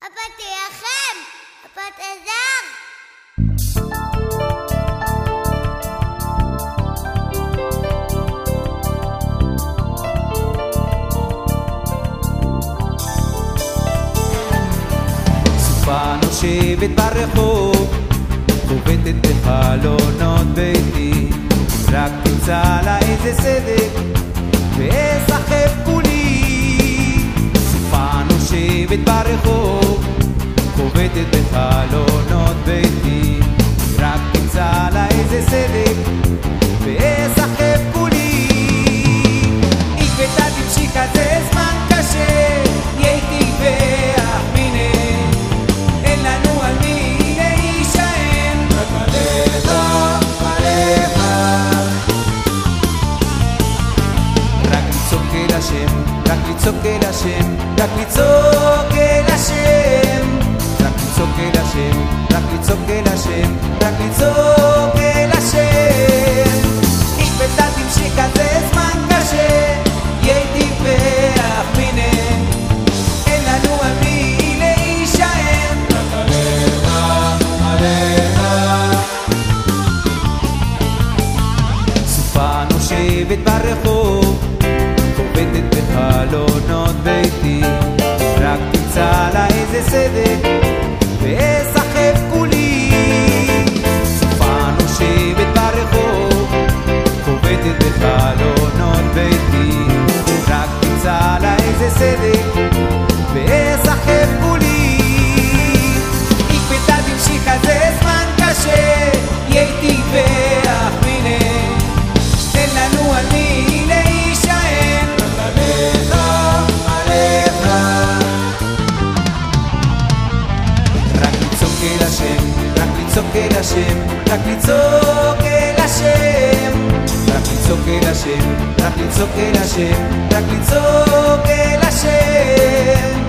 הפתיחם, הפתיחם. סופה נושבת ברחוב, חובטת בחלונות ביתי, רק תמצא לה איזה סדק ואסחף כולי. סופה נושבת ברחוב, חובטת בחלונות ביתי, רק תמצא לה איזה סדק ואסחף כולי. עקבתה תמשי כזה זמן קשה, יהייתי ואחמיני, אין לנו על מי להישען, רק עליך, עליך. רק לצעוק אל השם, רק לצעוק אל השם, רק לצעוק אל השם, רק לצעוק אל השם, רק לצעוק אל השם, רק לצעוק אל השם. עקבתה תמשי כזה זמן קשה, יהייתי ואחמיני, אין לנו על מי להישען, רק עליך, עליך. סופה נושבת ברחוב, חובטת בחלונות ביתי, רק תמצא לה איזה סדק ואסחף כולי. סופה נושבת ברחוב, חובטת בחלונות ביתי, רק תמצא לה איזה סדק ואסחף כולי. עקבתה תמשי כזה זמן קשה, יהייתי ואחמיני, אין לנו על מי להישען, רק עליך, עליך. רק לצעוק אל השם, רק לצעוק אל השם, רק לצעוק אל השם, רק לצעוק אל השם, רק לצעוק אל השם, רק לצעוק אל השם.